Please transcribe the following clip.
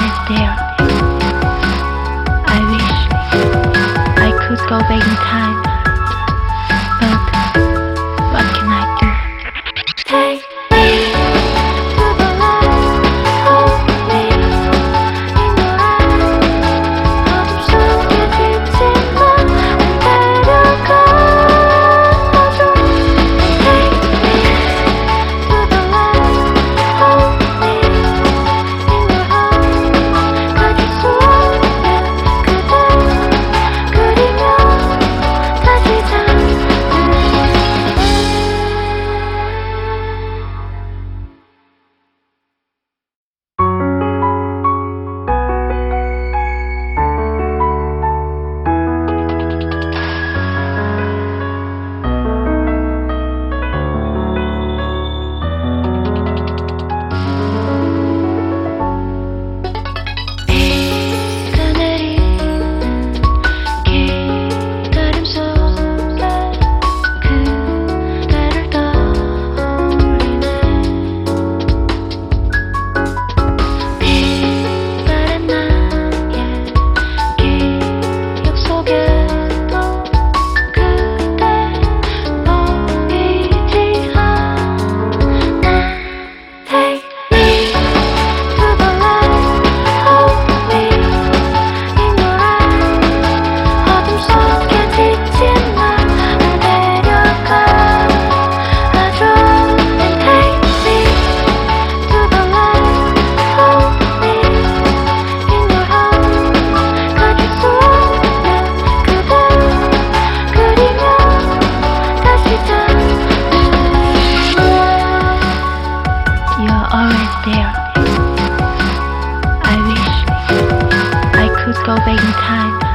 always there. I wish I could go back in time, but what can I do? Take me to the light, hold me in your eyes. 어둠 속에 지치만 데려가줘. Take me to the light, hold me in your arms. 가질 수 없는 그댈 그리며 다시 잠들어. 비가 내리는 기다림 속에 그대를 떠올리네. 빛바랜 나의 기억 속에도 그대 보이지 않아. Take me to the light, hold me in your eyes. 어둠 속에 지친 나를 데려가줘. And take me to the light, hold me in your arms. 가질 수 없는 그댈 그리며 다시 잠들어. You're always there. I wish I could go back in time,